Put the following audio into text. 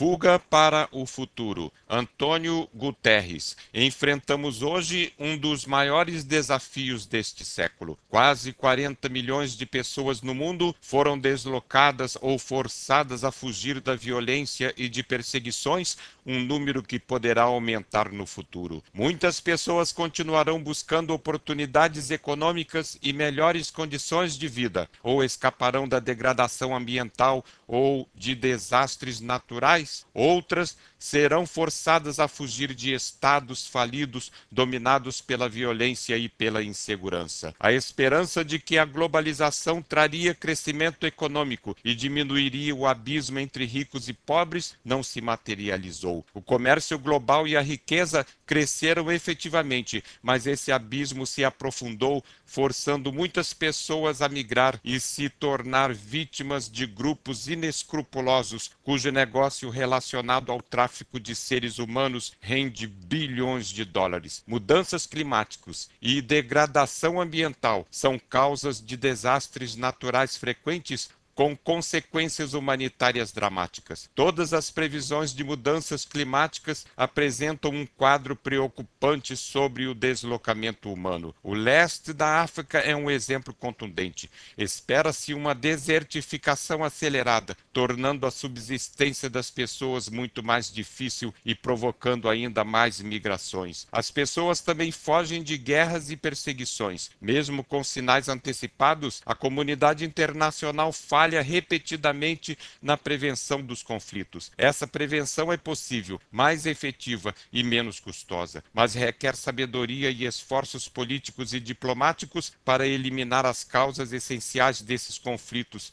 Fuga para o futuro. Antônio Guterres. Enfrentamos hoje um dos maiores desafios deste século. Quase 40 milhões de pessoas no mundo foram deslocadas ou forçadas a fugir da violência e de perseguições, um número que poderá aumentar no futuro. Muitas pessoas continuarão buscando oportunidades econômicas e melhores condições de vida, ou escaparão da degradação ambiental ou de desastres naturais. Outras serão forçadas a fugir de estados falidos, dominados pela violência e pela insegurança. A esperança de que a globalização traria crescimento econômico e diminuiria o abismo entre ricos e pobres não se materializou. O comércio global e a riqueza cresceram efetivamente, mas esse abismo se aprofundou, forçando muitas pessoas a migrar e se tornar vítimas de grupos inescrupulosos, cujo negócio relacionado ao tráfico de seres humanos rende bilhões de dólares. Mudanças climáticas e degradação ambiental são causas de desastres naturais frequentes, com consequências humanitárias dramáticas. Todas as previsões de mudanças climáticas apresentam um quadro preocupante sobre o deslocamento humano. O leste da África é um exemplo contundente. Espera-se uma desertificação acelerada, tornando a subsistência das pessoas muito mais difícil e provocando ainda mais migrações. As pessoas também fogem de guerras e perseguições. Mesmo com sinais antecipados, a comunidade internacional falha repetidamente na prevenção dos conflitos. Essa prevenção é possível, mais efetiva e menos custosa, mas requer sabedoria e esforços políticos e diplomáticos para eliminar as causas essenciais desses conflitos,